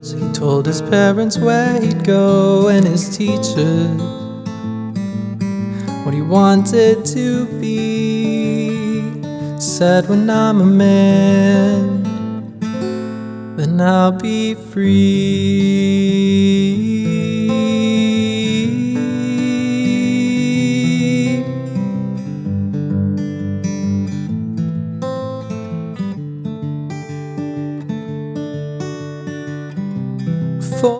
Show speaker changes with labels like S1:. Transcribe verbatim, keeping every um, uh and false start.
S1: So he told his parents where he'd go and his teachers what he wanted to be. Said, when I'm a man, then I'll be free.